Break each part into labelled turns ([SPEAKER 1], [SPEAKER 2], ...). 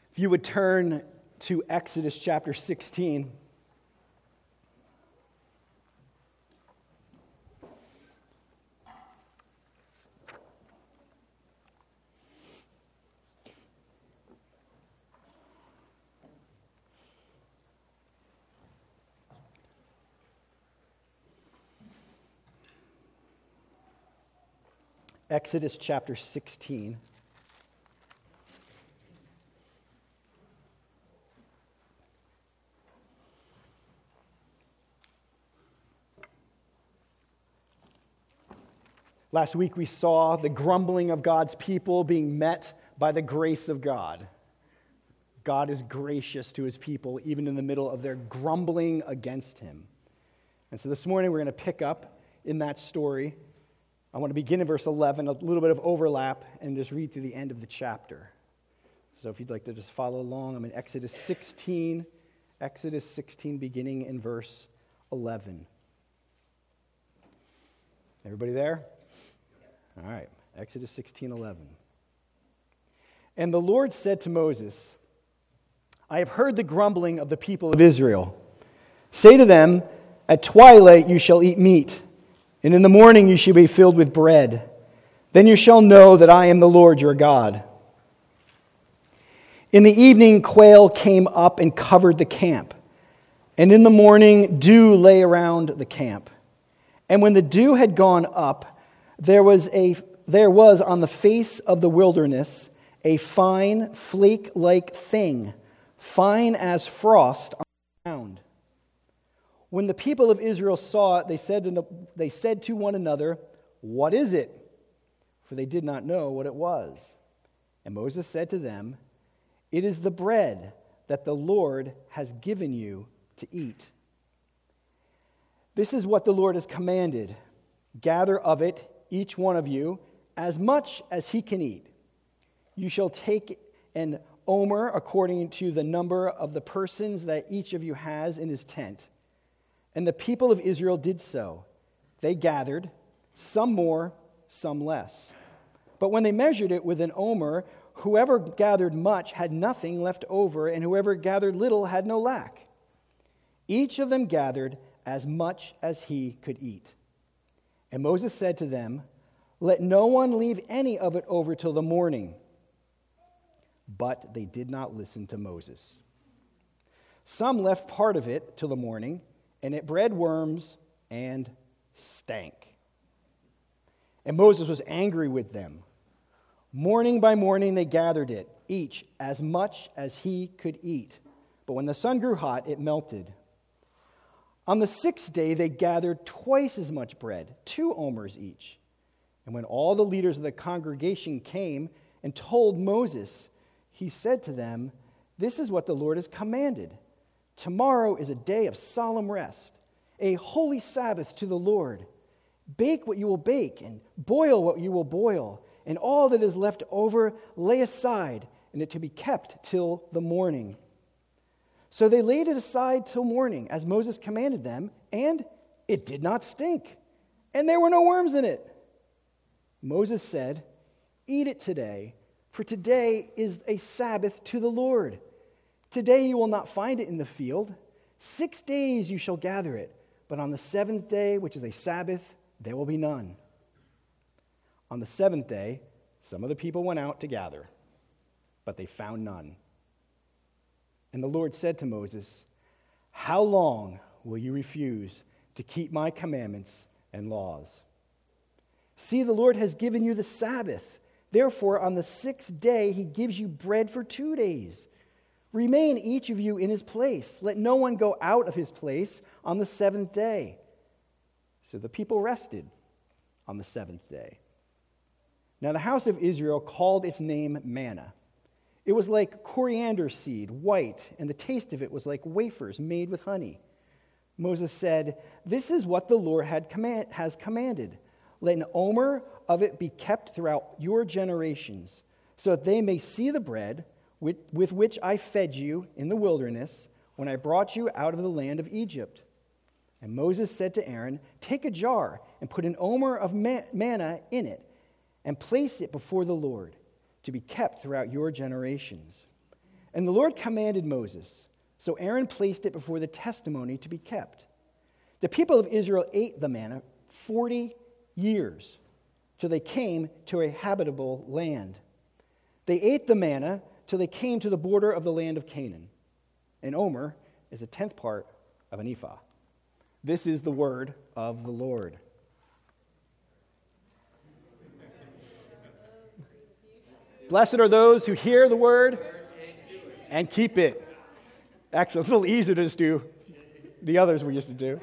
[SPEAKER 1] If you would turn to Exodus chapter 16. Exodus chapter 16. Last week we saw the grumbling of God's people being met by the grace of God. God is gracious to his people even in the middle of their grumbling against him. And so this morning we're going to pick up in that story. I want to begin in verse 11, a little bit of overlap, and just read through the end of the chapter. So if you'd like to just follow along, I'm in Exodus 16, beginning in verse 11. Everybody there? All right, Exodus 16:11. And the Lord said to Moses, I have heard the grumbling of the people of Israel. Say to them, at twilight you shall eat meat, and in the morning you shall be filled with bread. Then you shall know that I am the Lord your God. In the evening quail came up and covered the camp, and in the morning dew lay around the camp. And when the dew had gone up, there was on the face of the wilderness a fine flake-like thing, fine as frost on the ground. When the people of Israel saw it, they said to one another, what is it? For they did not know what it was. And Moses said to them, it is the bread that the Lord has given you to eat. This is what the Lord has commanded. Gather of it, each one of you, as much as he can eat. You shall take an omer according to the number of the persons that each of you has in his tent. And the people of Israel did so. They gathered, some more, some less. But when they measured it with an omer, whoever gathered much had nothing left over, and whoever gathered little had no lack. Each of them gathered as much as he could eat. And Moses said to them, let no one leave any of it over till the morning. But they did not listen to Moses. Some left part of it till the morning, and it bred worms and stank. And Moses was angry with them. Morning by morning they gathered it, each as much as he could eat. But when the sun grew hot, it melted. On the sixth day they gathered twice as much bread, 2 omers each. And when all the leaders of the congregation came and told Moses, he said to them, this is what the Lord has commanded. Tomorrow is a day of solemn rest, a holy Sabbath to the Lord. Bake what you will bake, and boil what you will boil, and all that is left over lay aside, and it to be kept till the morning. So they laid it aside till morning, as Moses commanded them, and it did not stink, and there were no worms in it. Moses said, eat it today, for today is a Sabbath to the Lord. Today you will not find it in the field. 6 days you shall gather it, but on the 7th day, which is a Sabbath, there will be none. On the 7th day, some of the people went out to gather, but they found none. And the Lord said to Moses, how long will you refuse to keep my commandments and laws? See, the Lord has given you the Sabbath. Therefore, on the 6th day, he gives you bread for 2 days. Remain each of you in his place. Let no one go out of his place on the 7th day. So the people rested on the 7th day. Now the house of Israel called its name manna. It was like coriander seed, white, and the taste of it was like wafers made with honey. Moses said, this is what the Lord has commanded. Let an omer of it be kept throughout your generations, so that they may see the bread with which I fed you in the wilderness when I brought you out of the land of Egypt. And Moses said to Aaron, take a jar and put an omer of manna in it and place it before the Lord to be kept throughout your generations. And the Lord commanded Moses. So Aaron placed it before the testimony to be kept. The people of Israel ate the manna 40 years till they came to a habitable land. They ate the manna till they came to the border of the land of Canaan. An omer is a 10th part of an ephah. This is the word of the Lord. Blessed are those who hear the word and keep it. Excellent. It's a little easier to just do the others we used to do.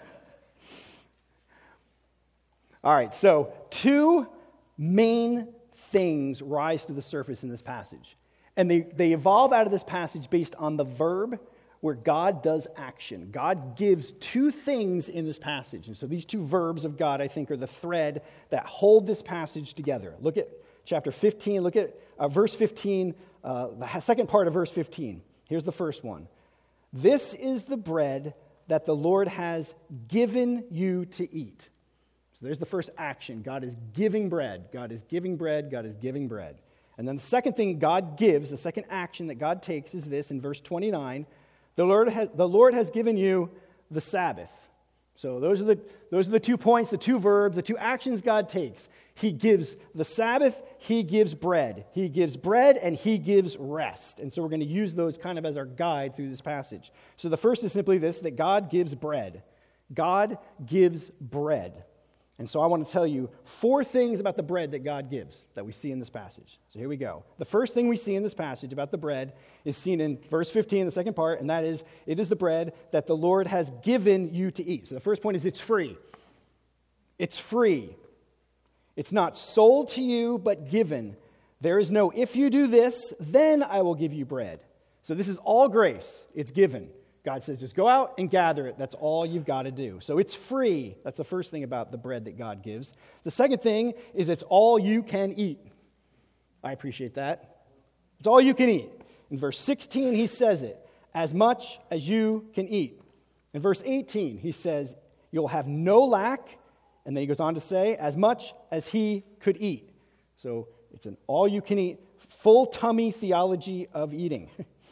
[SPEAKER 1] All right, so two main things rise to the surface in this passage. And they evolve out of this passage based on the verb where God does action. God gives two things in this passage. And so these two verbs of God, I think, are the thread that hold this passage together. Look at chapter 15. Look at verse 15, the second part of verse 15. Here's the first one. This is the bread that the Lord has given you to eat. So there's the first action. God is giving bread. God is giving bread. God is giving bread. And then the second thing God gives, the second action that God takes is this in verse 29. The Lord has given you the Sabbath. So those are the 2 points, the two verbs, the two actions God takes. He gives the Sabbath, he gives bread. He gives bread and he gives rest. And so we're going to use those kind of as our guide through this passage. So the first is simply this, that God gives bread. God gives bread. And so I want to tell you 4 things about the bread that God gives that we see in this passage. So here we go. The first thing we see in this passage about the bread is seen in verse 15, the second part, and that is, it is the bread that the Lord has given you to eat. So the first point is it's free. It's free. It's not sold to you, but given. There is no, if you do this, then I will give you bread. So this is all grace. It's given. God says, just go out and gather it. That's all you've got to do. So it's free. That's the first thing about the bread that God gives. The second thing is it's all you can eat. I appreciate that. It's all you can eat. In verse 16, he says it, as much as you can eat. In verse 18, he says, you'll have no lack. And then he goes on to say, as much as he could eat. So it's an all you can eat, full tummy theology of eating.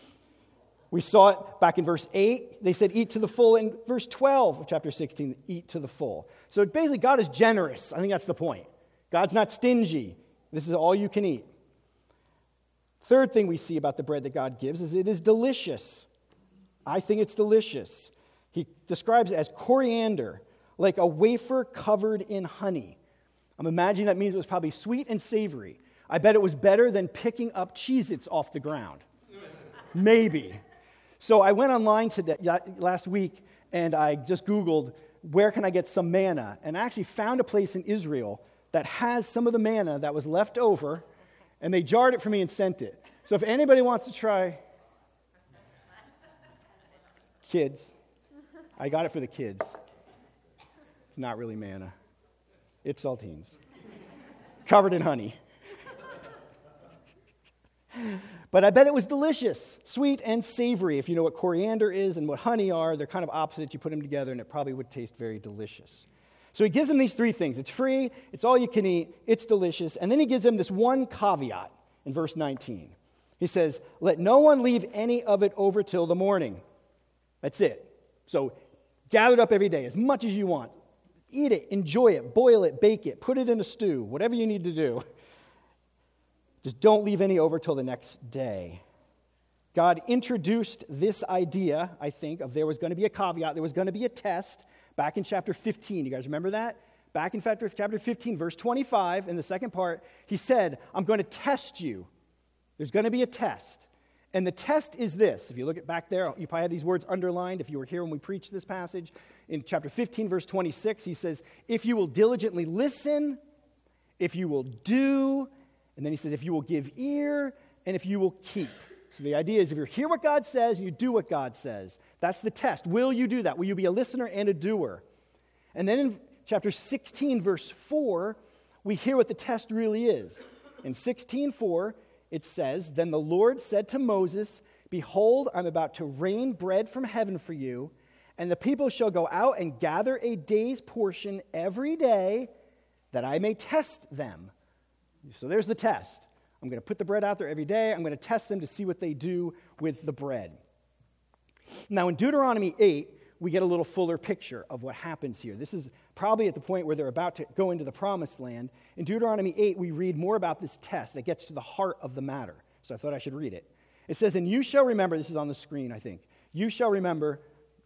[SPEAKER 1] We saw it back in verse 8. They said, eat to the full. In verse 12 of chapter 16, eat to the full. So basically, God is generous. I think that's the point. God's not stingy. This is all you can eat. Third thing we see about the bread that God gives is it is delicious. I think it's delicious. He describes it as coriander, like a wafer covered in honey. I'm imagining that means it was probably sweet and savory. I bet it was better than picking up Cheez-Its off the ground. Maybe. So I went online last week, and I just Googled, where can I get some manna? And I actually found a place in Israel that has some of the manna that was left over, and they jarred it for me and sent it. So if anybody wants to try, kids, I got it for the kids. It's not really manna. It's saltines, covered in honey. But I bet it was delicious, sweet and savory. If you know what coriander is and what honey are, they're kind of opposite. You put them together and it probably would taste very delicious. So he gives them these 3 things. It's free, it's all you can eat, it's delicious. And then he gives them this one caveat in verse 19. He says, let no one leave any of it over till the morning. That's it. So gather it up every day as much as you want. Eat it, enjoy it, boil it, bake it, put it in a stew, whatever you need to do. Just don't leave any over till the next day. God introduced this idea, I think, of there was going to be a caveat, there was going to be a test back in chapter 15. You guys remember that? Back in chapter 15, verse 25, in the second part, he said, I'm going to test you. There's going to be a test. And the test is this. If you look at back there, you probably have these words underlined if you were here when we preached this passage. In chapter 15, verse 26, he says, if you will diligently listen, if you will do, and then he says, if you will give ear, and if you will keep. So the idea is if you hear what God says, and you do what God says. That's the test. Will you do that? Will you be a listener and a doer? And then in chapter 16, verse 4, we hear what the test really is. In 16:4, it says, then the Lord said to Moses, behold, I'm about to rain bread from heaven for you, and the people shall go out and gather a day's portion every day, that I may test them. So there's the test. I'm going to put the bread out there every day. I'm going to test them to see what they do with the bread. Now, in Deuteronomy 8, we get a little fuller picture of what happens here. This is probably at the point where they're about to go into the promised land. In Deuteronomy 8, we read more about this test that gets to the heart of the matter. So I thought I should read it. It says, and you shall remember, this is on the screen, I think. You shall remember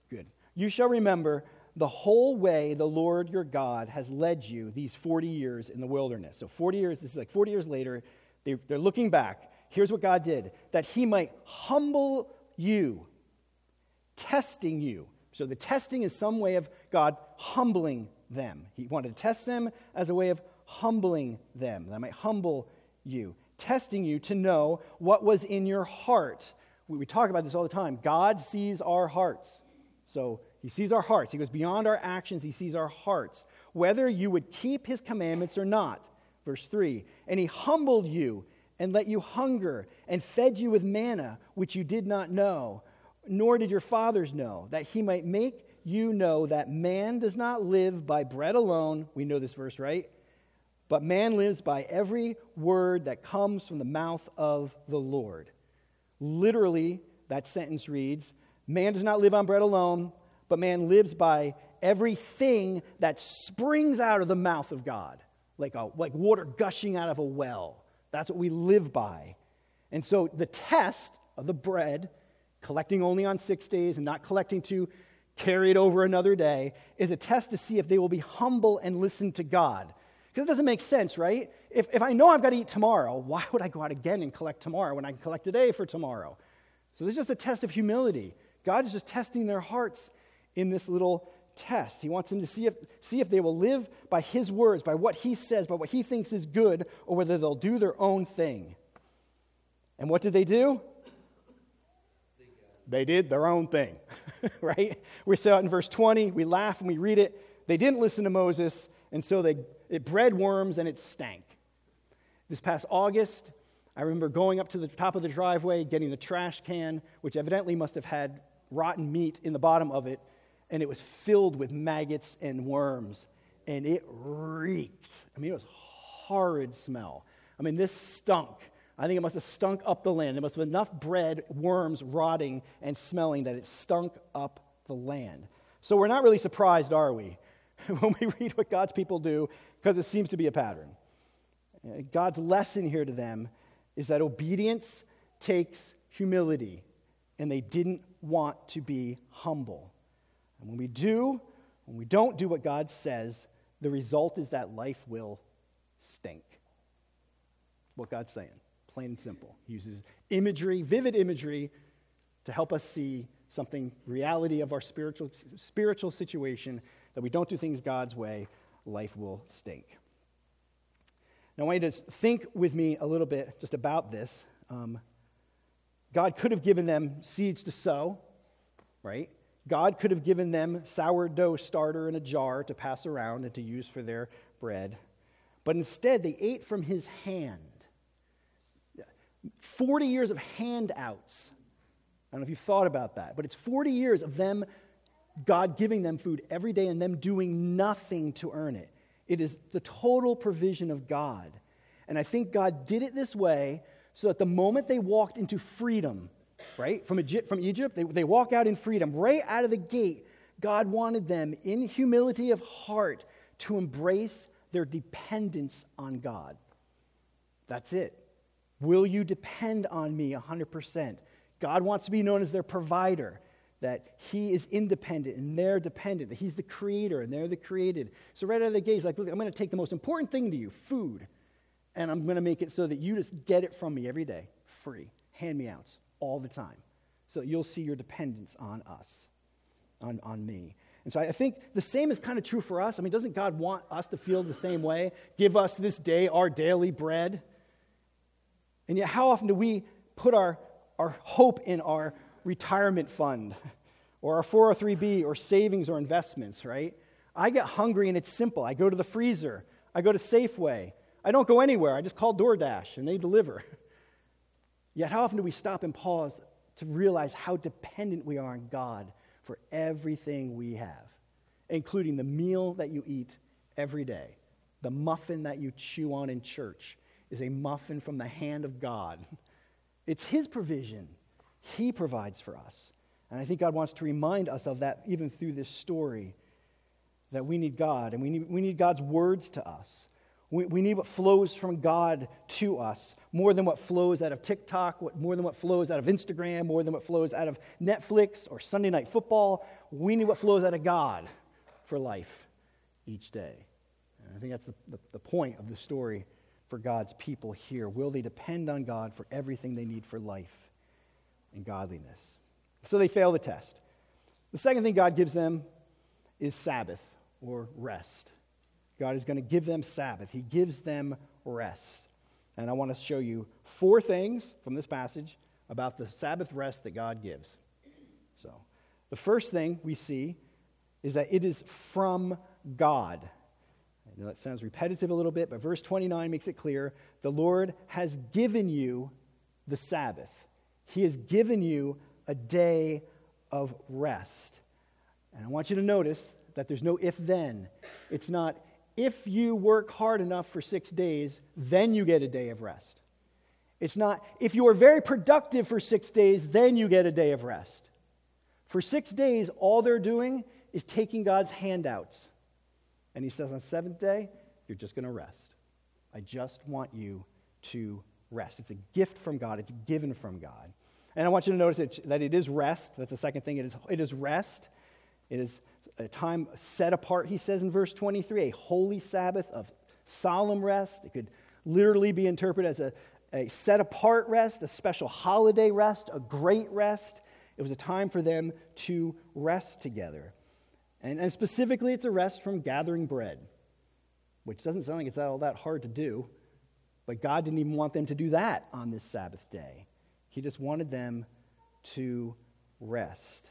[SPEAKER 1] the whole way the Lord your God has led you these 40 years in the wilderness. So 40 years, this is like 40 years later, they're looking back. Here's what God did, that he might humble you, testing you. So the testing is some way of God humbling them. He wanted to test them as a way of humbling them. That might humble you, testing you to know what was in your heart. We talk about this all the time. God sees our hearts. So he sees our hearts. He goes beyond our actions. He sees our hearts. Whether you would keep his commandments or not. Verse 3, and he humbled you and let you hunger and fed you with manna, which you did not know, nor did your fathers know, that he might make you know that man does not live by bread alone. We know this verse, right? But man lives by every word that comes from the mouth of the Lord. Literally, that sentence reads, man does not live on bread alone, but man lives by everything that springs out of the mouth of God, like water gushing out of a well. That's what we live by. And so the test of the bread, collecting only on 6 days and not collecting to carry it over another day, is a test to see if they will be humble and listen to God. Because it doesn't make sense, right? If I know I've got to eat tomorrow, why would I go out again and collect tomorrow when I can collect today for tomorrow? So this is just a test of humility. God is just testing their hearts in this little test. He wants them to see if they will live by his words, by what he says, by what he thinks is good, or whether they'll do their own thing. And what did they do? They did their own thing, right? We saw it in verse 20. We laugh and we read it. They didn't listen to Moses, and so it bred worms and it stank. This past August, I remember going up to the top of the driveway, getting the trash can, which evidently must have had rotten meat in the bottom of it, and it was filled with maggots and worms, and it reeked. I mean, it was a horrid smell. I mean, this stunk. I think it must have stunk up the land. There must have been enough bread, worms rotting and smelling that it stunk up the land. So we're not really surprised, are we, when we read what God's people do, because it seems to be a pattern. God's lesson here to them is that obedience takes humility, and they didn't want to be humble. And when we don't do what God says, the result is that life will stink. What God's saying, plain and simple. He uses imagery, vivid imagery, to help us see something, reality of our spiritual situation, that we don't do things God's way, life will stink. Now, I want you to think with me a little bit just about this. God could have given them seeds to sow, right? God could have given them sourdough starter in a jar to pass around and to use for their bread. But instead, they ate from his hand. 40 years of handouts. I don't know if you've thought about that, but it's 40 years of them, God giving them food every day and them doing nothing to earn it. It is the total provision of God. And I think God did it this way so that the moment they walked into freedom, right, from Egypt, they walk out in freedom. Right out of the gate, God wanted them, in humility of heart, to embrace their dependence on God. That's it. Will you depend on me 100%? God wants to be known as their provider, that he is independent and they're dependent, that he's the creator and they're the created. So right out of the gate, he's like, look, I'm going to take the most important thing to you, food, and I'm going to make it so that you just get it from me every day, free, hand-me-outs, all the time, so that you'll see your dependence on us, on me. And so I think the same is kind of true for us. I mean, doesn't God want us to feel the same way? Give us this day our daily bread. And yet how often do we put our hope in our retirement fund or our 403B or savings or investments, right? I get hungry and it's simple. I go to the freezer. I go to Safeway. I don't go anywhere. I just call DoorDash and they deliver. Yet how often do we stop and pause to realize how dependent we are on God for everything we have, including the meal that you eat every day, the muffin that you chew on in church, is a muffin from the hand of God. It's his provision. He provides for us. And I think God wants to remind us of that even through this story, that we need God, and we need God's words to us. We need what flows from God to us, more than what flows out of TikTok, more than what flows out of Instagram, more than what flows out of Netflix or Sunday Night Football. We need what flows out of God for life each day. And I think that's the point of the story for God's people here. Will they depend on God for everything they need for life and godliness? So they fail the test. The second thing God gives them is Sabbath, or rest. God is going to give them Sabbath. He gives them rest. And I want to show you 4 things from this passage about the Sabbath rest that God gives. So, the first thing we see is that it is from God. I know that sounds repetitive a little bit, but verse 29 makes it clear. The Lord has given you the Sabbath. He has given you a day of rest. And I want you to notice that there's no if-then. It's not, if you work hard enough for 6 days, then you get a day of rest. It's not, if you are very productive for 6 days, then you get a day of rest. For 6 days, all they're doing is taking God's handouts. And he says, on the 7th day, you're just going to rest. I just want you to rest. It's a gift from God. It's given from God. And I want you to notice that it is rest. That's the second thing. It is rest. It is a time set apart, he says in verse 23, a holy Sabbath of solemn rest. It could literally be interpreted as a set-apart rest, a special holiday rest, a great rest. It was a time for them to rest together. And specifically, it's a rest from gathering bread, which doesn't sound like it's all that hard to do, but God didn't even want them to do that on this Sabbath day. He just wanted them to rest.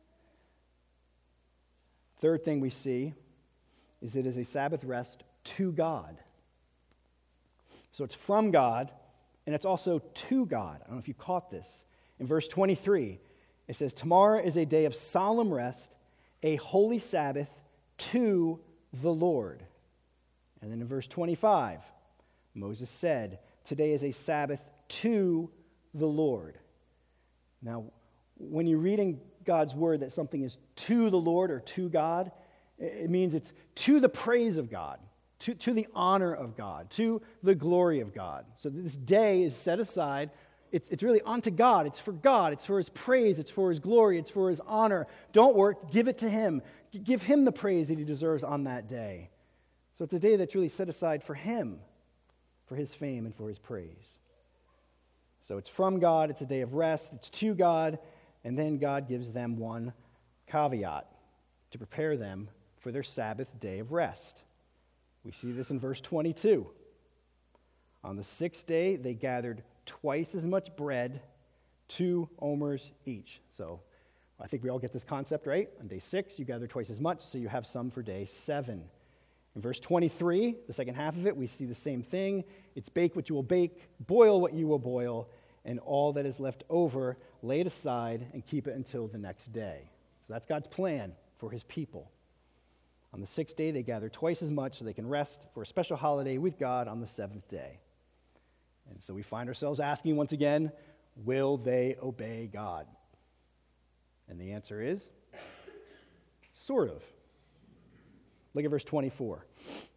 [SPEAKER 1] Third thing we see is it is a Sabbath rest to God. So it's from God, and it's also to God. I don't know if you caught this. In verse 23, it says, tomorrow is a day of solemn rest, a holy Sabbath to the Lord. And then in verse 25, Moses said, today is a Sabbath to the Lord. Now, when you're reading God's word that something is to the Lord or to God, it means it's to the praise of God, to the honor of God, to the glory of God. So this day is set aside. It's really unto God. It's for God. It's for his praise. It's for his glory. It's for his honor. Don't work. Give it to him. Give him the praise that he deserves on that day. So it's a day that's really set aside for him, for his fame and for his praise. So it's from God. It's a day of rest. It's to God. And then God gives them one caveat to prepare them for their Sabbath day of rest. We see this in verse 22. On the 6th day, they gathered twice as much bread, 2 omers each. So I think we all get this concept, right? On day 6, you gather twice as much, so you have some for day 7. In verse 23, the second half of it, we see the same thing. It's bake what you will bake, boil what you will boil, and all that is left over, lay it aside and keep it until the next day. So that's God's plan for his people. On the 6th day, they gather twice as much so they can rest for a special holiday with God on the 7th day. And so we find ourselves asking once again, will they obey God? And the answer is, sort of. Look at verse 24.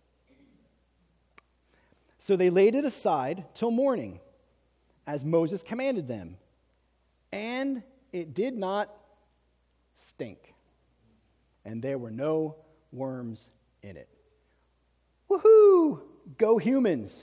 [SPEAKER 1] So they laid it aside till morning, as Moses commanded them, and it did not stink, and there were no worms in it. Woohoo! Go humans!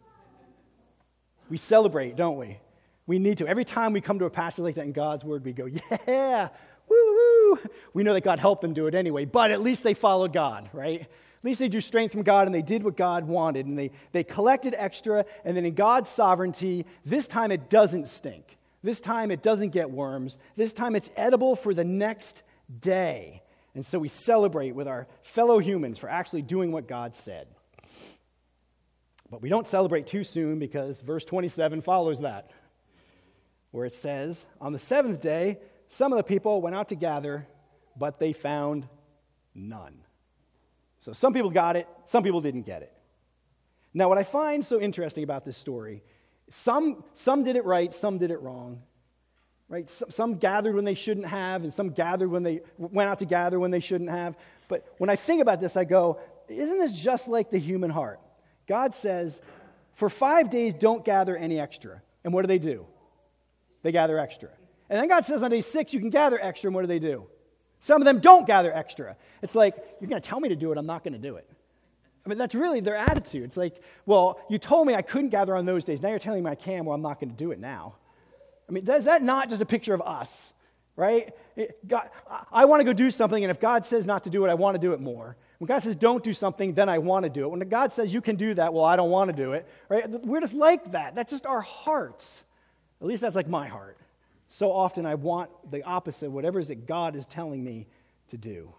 [SPEAKER 1] We celebrate, don't we? We need to. Every time we come to a passage like that in God's word, we go, yeah, woo-hoo! We know that God helped them do it anyway, but at least they followed God, right? At least they drew strength from God and they did what God wanted, and they collected extra, and then in God's sovereignty, this time it doesn't stink. This time it doesn't get worms. This time it's edible for the next day. And so we celebrate with our fellow humans for actually doing what God said. But we don't celebrate too soon because verse 27 follows that, where it says, on the 7th day, some of the people went out to gather, but they found none. So some people got it, some people didn't get it. Now, what I find so interesting about this story, some did it right, some did it wrong. Right? Some gathered when they shouldn't have, and some gathered when they went out to gather when they shouldn't have. But when I think about this, I go, isn't this just like the human heart? God says, for 5 days, don't gather any extra. And what do? They gather extra. And then God says on day 6, you can gather extra, and what do? Some of them don't gather extra. It's like, you're going to tell me to do it, I'm not going to do it. I mean, that's really their attitude. It's like, well, you told me I couldn't gather on those days. Now you're telling me I can, well, I'm not going to do it now. I mean, is that not just a picture of us, right? God, I want to go do something, and if God says not to do it, I want to do it more. When God says don't do something, then I want to do it. When God says you can do that, well, I don't want to do it, right? We're just like that. That's just our hearts. At least that's like my heart. So often I want the opposite, whatever it is that God is telling me to do.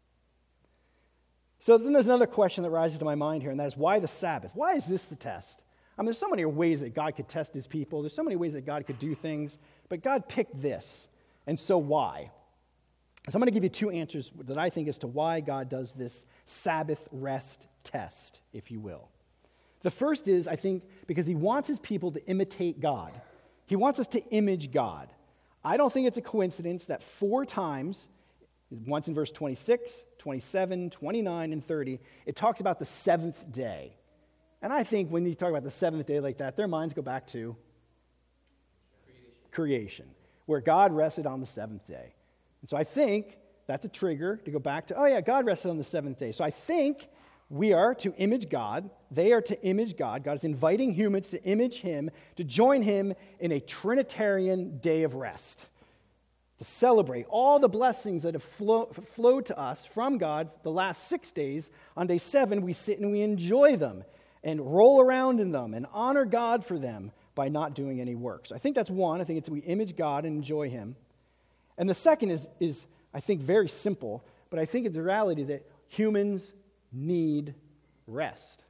[SPEAKER 1] So then there's another question that rises to my mind here, and that is, why the Sabbath? Why is this the test? I mean, there's so many ways that God could test his people. There's so many ways that God could do things, but God picked this, and so why? So I'm going to give you 2 answers that I think as to why God does this Sabbath rest test, if you will. The first is, I think, because he wants his people to imitate God. He wants us to image God. I don't think it's a coincidence that 4 times, once in verse 26, 27, 29, and 30, it talks about the 7th day. And I think when you talk about the 7th day like that, their minds go back to creation, where God rested on the 7th day. And so I think that's a trigger to go back to, oh yeah, God rested on the 7th day. So I think we are to image God. They are to image God. God is inviting humans to image him, to join him in a Trinitarian day of rest, to celebrate all the blessings that have flowed to us from God the last 6 days. On day 7, we sit and we enjoy them and roll around in them and honor God for them by not doing any work. So I think that's one. I think it's we image God and enjoy him. And the second is I think, very simple, but I think it's a reality that humans need rest.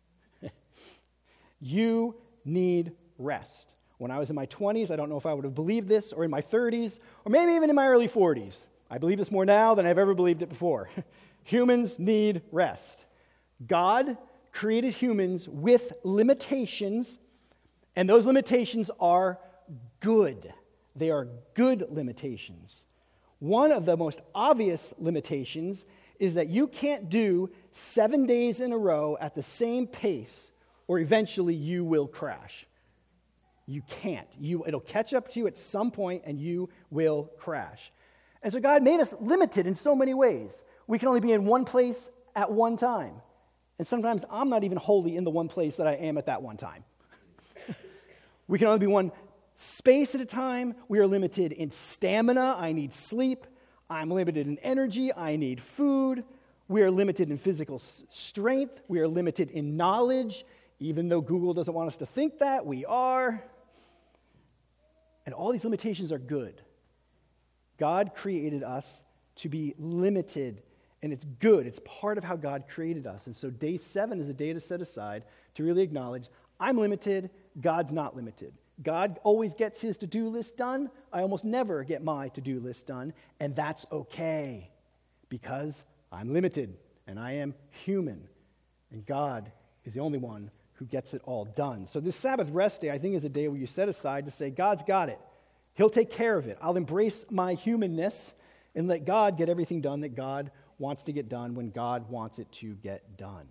[SPEAKER 1] You need rest. When I was in my 20s, I don't know if I would have believed this, or in my 30s, or maybe even in my early 40s. I believe this more now than I've ever believed it before. Humans need rest. God created humans with limitations, and those limitations are good. They are good limitations. One of the most obvious limitations is that you can't do 7 days in a row at the same pace, or eventually you will crash. You can't. It'll catch up to you at some point, and you will crash. And so God made us limited in so many ways. We can only be in one place at one time. And sometimes I'm not even wholly in the one place that I am at that one time. We can only be one space at a time. We are limited in stamina. I need sleep. I'm limited in energy. I need food. We are limited in physical strength. We are limited in knowledge. Even though Google doesn't want us to think that, we are. And all these limitations are good. God created us to be limited, and it's good. It's part of how God created us. And so day 7 is a day to set aside to really acknowledge, I'm limited, God's not limited. God always gets his to-do list done. I almost never get my to-do list done, and that's okay because I'm limited and I am human, and God is the only one who gets it all done. So this Sabbath rest day, I think, is a day where you set aside to say, God's got it. He'll take care of it. I'll embrace my humanness and let God get everything done that God wants to get done when God wants it to get done.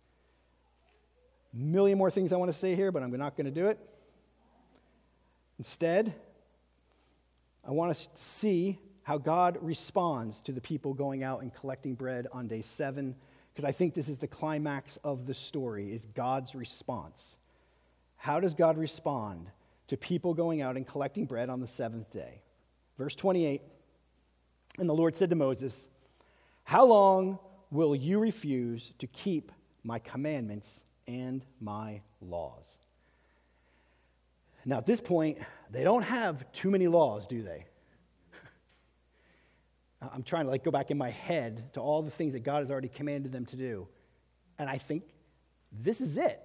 [SPEAKER 1] A million more things I want to say here, but I'm not going to do it. Instead, I want us to see how God responds to the people going out and collecting bread on day 7, because I think this is the climax of the story, is God's response. How does God respond to people going out and collecting bread on the 7th day? Verse 28, and the Lord said to Moses, how long will you refuse to keep my commandments and my laws? Now, at this point, they don't have too many laws, do they? I'm trying to go back in my head to all the things that God has already commanded them to do. And I think this is it.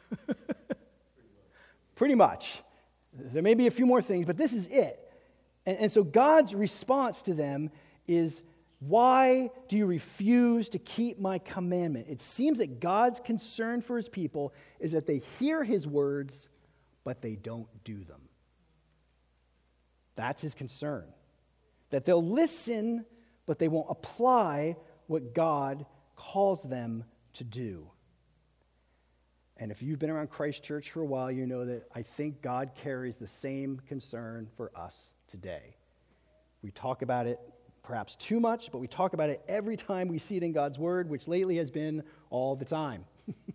[SPEAKER 1] Pretty much. There may be a few more things, but this is it. And so God's response to them is, Why do you refuse to keep my commandment? It seems that God's concern for his people is that they hear his words, but they don't do them. That's his concern. That they'll listen, but they won't apply what God calls them to do. And if you've been around Christ Church for a while, you know that I think God carries the same concern for us today. We talk about it perhaps too much, but we talk about it every time we see it in God's word, which lately has been all the time.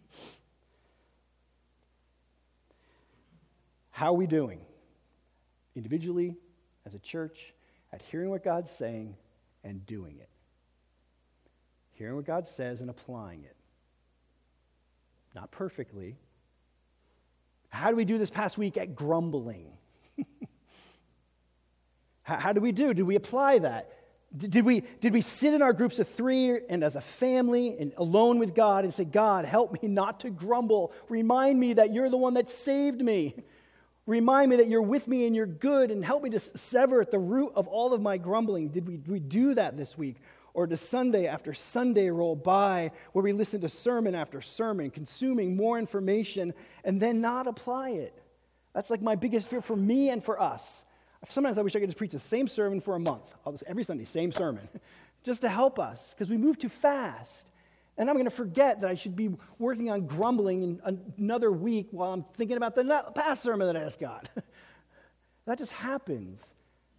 [SPEAKER 1] How are we doing? Individually, as a church, at hearing what God's saying and doing it. Hearing what God says and applying it. Not perfectly. How do we do this past week at grumbling? How do we do? Did we apply that? Did we sit in our groups of 3 and as a family and alone with God and say, God, help me not to grumble. Remind me that you're the one that saved me. Remind me that you're with me and you're good, and help me to sever at the root of all of my grumbling. Did we do that this week? Or does Sunday after Sunday roll by where we listen to sermon after sermon, consuming more information and then not apply it? That's like my biggest fear for me and for us. Sometimes I wish I could just preach the same sermon for a month. Every Sunday, same sermon, just to help us, because we move too fast. And I'm going to forget that I should be working on grumbling in another week while I'm thinking about the past sermon that I just got. That just happens.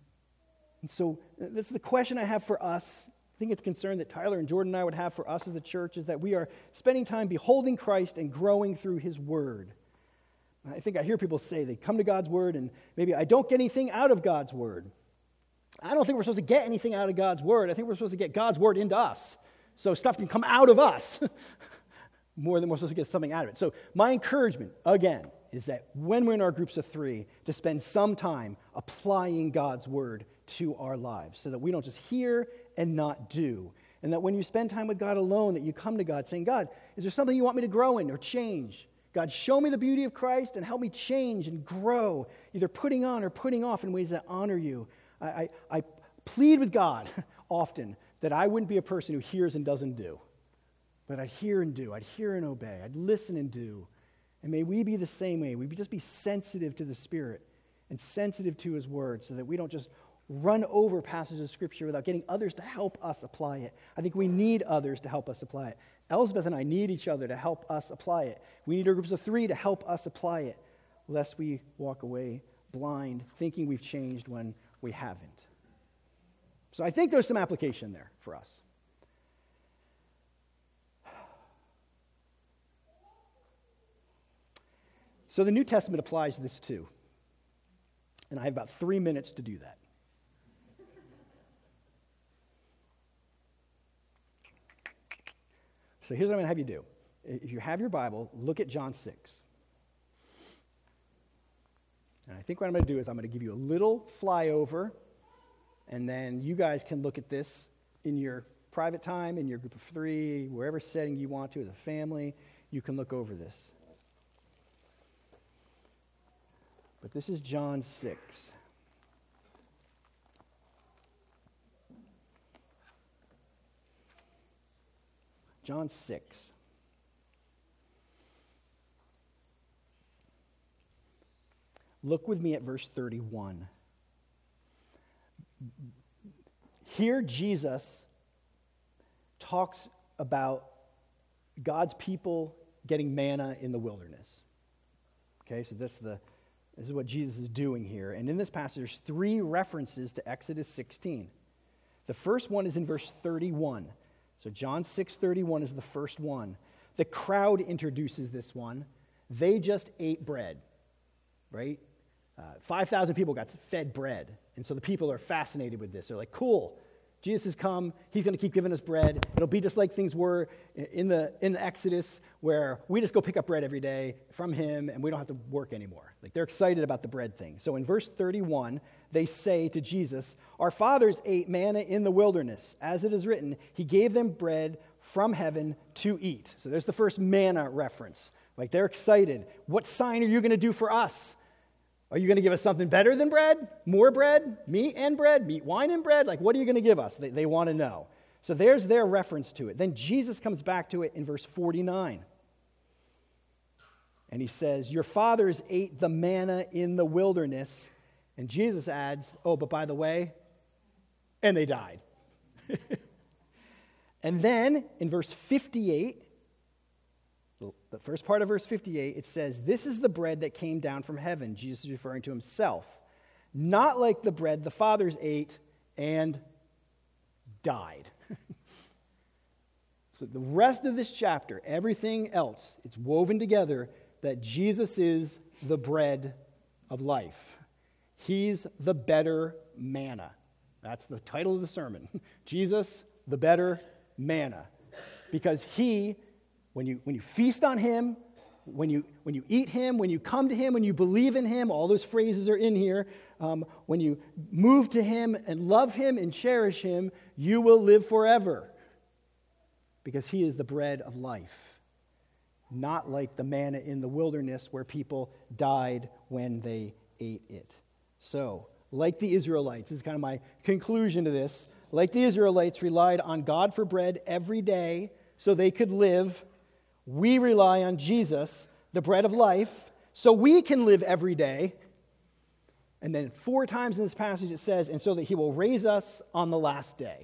[SPEAKER 1] And so that's the question I have for us. I think it's a concern that Tyler and Jordan and I would have for us as a church, is that we are spending time beholding Christ and growing through his word. I think I hear people say they come to God's word and maybe I don't get anything out of God's word. I don't think we're supposed to get anything out of God's word. I think we're supposed to get God's word into us so stuff can come out of us more than we're supposed to get something out of it. So my encouragement, again, is that when we're in our groups of 3, to spend some time applying God's word to our lives so that we don't just hear and not do. And that when you spend time with God alone, that you come to God saying, God, is there something you want me to grow in or change? God, show me the beauty of Christ and help me change and grow, either putting on or putting off in ways that honor you. I plead with God often that I wouldn't be a person who hears and doesn't do, but I'd hear and do. I'd hear and obey. I'd listen and do. And may we be the same way. We just be sensitive to the Spirit and sensitive to his word so that we don't just run over passages of Scripture without getting others to help us apply it. I think we need others to help us apply it. Elizabeth and I need each other to help us apply it. We need our groups of 3 to help us apply it, lest we walk away blind, thinking we've changed when we haven't. So I think there's some application there for us. So the New Testament applies to this too. And I have about 3 minutes to do that. So here's what I'm going to have you do. If you have your Bible, look at John 6. And I think what I'm going to do is I'm going to give you a little flyover, and then you guys can look at this in your private time, in your group of 3, wherever setting you want to as a family, you can look over this. But this is John 6. John 6. Look with me at verse 31. Here Jesus talks about God's people getting manna in the wilderness. Okay, so this is what Jesus is doing here. And in this passage, there's 3 references to Exodus 16. The first one is in verse 31. So John 6:31 is the first one. The crowd introduces this one. They just ate bread, right? 5,000 people got fed bread. And so the people are fascinated with this. They're like, cool, Jesus has come. He's going to keep giving us bread. It'll be just like things were in the Exodus, where we just go pick up bread every day from him and we don't have to work anymore. Like, they're excited about the bread thing. So in verse 31, they say to Jesus, our fathers ate manna in the wilderness. As it is written, he gave them bread from heaven to eat. So there's the first manna reference. Like, they're excited. What sign are you going to do for us? Are you going to give us something better than bread? More bread? Meat and bread? Meat, wine, and bread? Like, what are you going to give us? They want to know. So there's their reference to it. Then Jesus comes back to it in verse 49. And he says, your fathers ate the manna in the wilderness. And Jesus adds, oh, but by the way, and they died. And then in verse 58, the first part of verse 58, it says, this is the bread that came down from heaven. Jesus is referring to himself. Not like the bread the fathers ate and died. So the rest of this chapter, everything else, it's woven together that Jesus is the bread of life. He's the better manna. That's the title of the sermon. Jesus, the better manna. Because he, when you feast on him, when you eat him, when you come to him, when you believe in him, all those phrases are in here. When you move to him and love him and cherish him, you will live forever. Because he is the bread of life. Not like the manna in the wilderness where people died when they ate it. So, like the Israelites, this is kind of my conclusion to this. Like the Israelites relied on God for bread every day so they could live, we rely on Jesus, the bread of life, so we can live every day. And then 4 times in this passage it says, and so that he will raise us on the last day.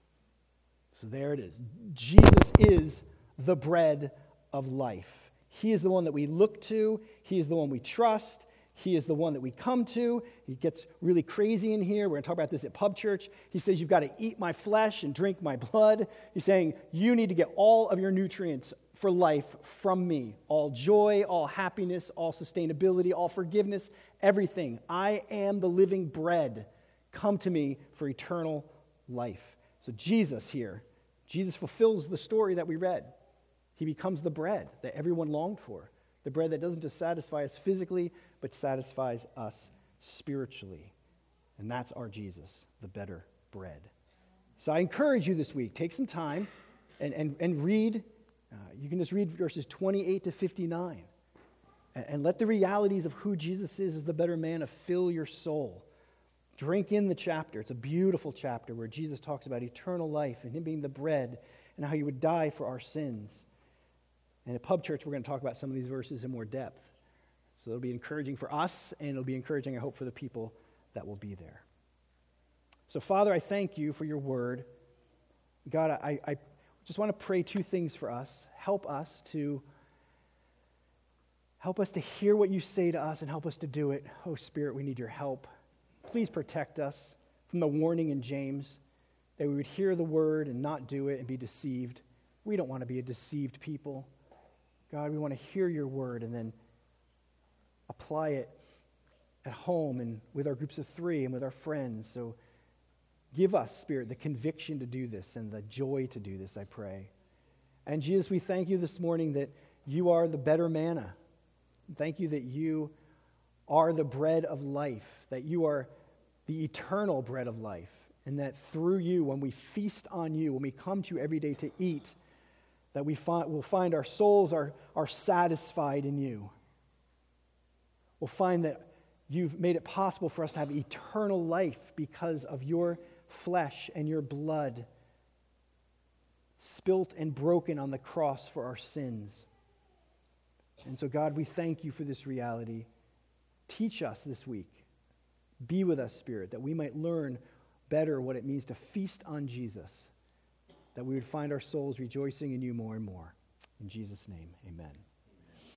[SPEAKER 1] So there it is. Jesus is the bread of life. He is the one that we look to. He is the one we trust. He is the one that we come to. He gets really crazy in here. We're going to talk about this at Pub Church. He says, you've got to eat my flesh and drink my blood. He's saying, you need to get all of your nutrients for life from me. All joy, all happiness, all sustainability, all forgiveness, everything. I am the living bread. Come to me for eternal life. So Jesus here, Jesus fulfills the story that we read. He becomes the bread that everyone longed for. The bread that doesn't just satisfy us physically, but satisfies us spiritually. And that's our Jesus, the better bread. So I encourage you this week, take some time and read. You can just read verses 28 to 59. And let the realities of who Jesus is as the better man fill your soul. Drink in the chapter. It's a beautiful chapter where Jesus talks about eternal life and him being the bread and how he would die for our sins. And at Pub Church, we're going to talk about some of these verses in more depth. So it'll be encouraging for us, and it'll be encouraging, I hope, for the people that will be there. So, Father, I thank you for your word. God, I just want to pray 2 things for us. Help us to hear what you say to us and help us to do it. Oh, Spirit, we need your help. Please protect us from the warning in James that we would hear the word and not do it and be deceived. We don't want to be a deceived people. God, we want to hear your word and then apply it at home and with our groups of 3 and with our friends. So give us, Spirit, the conviction to do this and the joy to do this, I pray. And Jesus, we thank you this morning that you are the better manna. Thank you that you are the bread of life, that you are the eternal bread of life, and that through you, when we feast on you, when we come to you every day to eat, that we'll find our souls are satisfied in you. We'll find that you've made it possible for us to have eternal life because of your flesh and your blood spilt and broken on the cross for our sins. And so, God, we thank you for this reality. Teach us this week. Be with us, Spirit, that we might learn better what it means to feast on Jesus, that we would find our souls rejoicing in you more and more. In Jesus' name, amen.